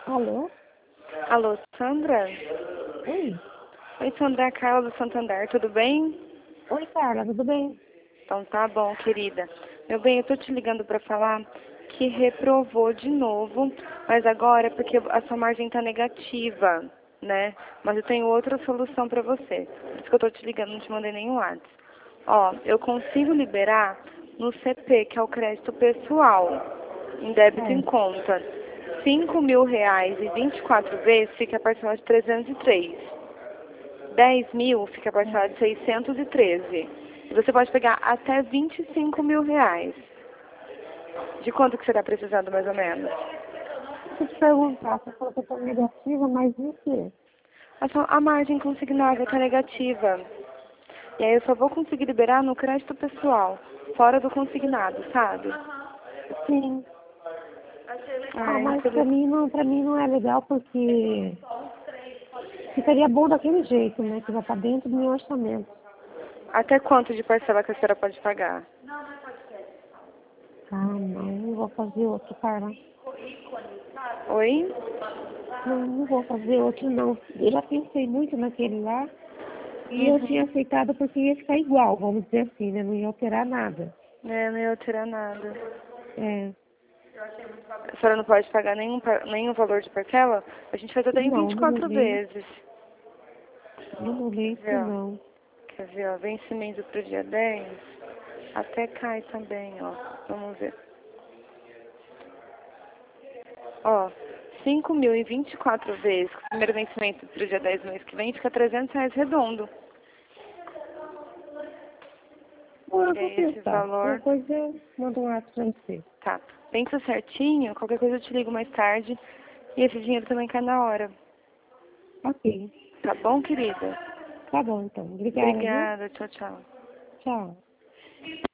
Alô? Alô, Sandra? Oi? Oi, Sandra, é a Carla do Santander, tudo bem? Oi, Carla, tudo bem? Então tá bom, querida. Meu bem, eu tô te ligando pra falar que reprovou de novo, mas agora é porque a sua margem tá negativa, né? Mas eu tenho outra solução pra você. Por isso que eu tô te ligando, não te mandei nenhum WhatsApp. Ó, eu consigo liberar no CP, que é o crédito pessoal, em débito em É. conta. R$ 5.000 e 24 vezes fica a parcela de 303. 10.000 fica a parcela de 613. E você pode pegar até R$ 25.000. De quanto que você está precisando, mais ou menos? Deixa eu te perguntar, você falou que eu tô negativa, mas e o quê? A margem consignada está negativa. E aí eu só vou conseguir liberar no crédito pessoal, fora do consignado, sabe? Sim. Ah, Mas pra mim não é legal porque ficaria bom daquele jeito, né? Que já tá dentro do meu orçamento. Até quanto de parcela que a senhora pode pagar? Ah, não vou fazer outro, Carla. Oi? Não vou fazer outro, não. Eu já pensei muito naquele lá e eu tinha Uhum. aceitado porque ia ficar igual, vamos dizer assim, né? Não ia alterar nada. É, não ia tirar nada. É. A senhora não pode pagar nenhum valor de parcela? A gente faz até em Não, vinte e no quatro momento, vezes. no Quer momento ver, ó? não. Quer ver, ó? Vencimento pro dia 10. Até cai também, ó. Vamos ver. Ó, 5.024 vezes. Primeiro vencimento pro dia 10 do mês que vem fica R$ 300 redondo. Bom, eu E vou aí esse pensar. Qualquer valor, coisa eu mando um ato pra você. tá. Pensa certinho, qualquer coisa eu te ligo mais tarde. E esse dinheiro também cai na hora. Ok. Tá bom, querida? Tá bom, então. Obrigada, viu? Obrigada, tchau, tchau. Tchau.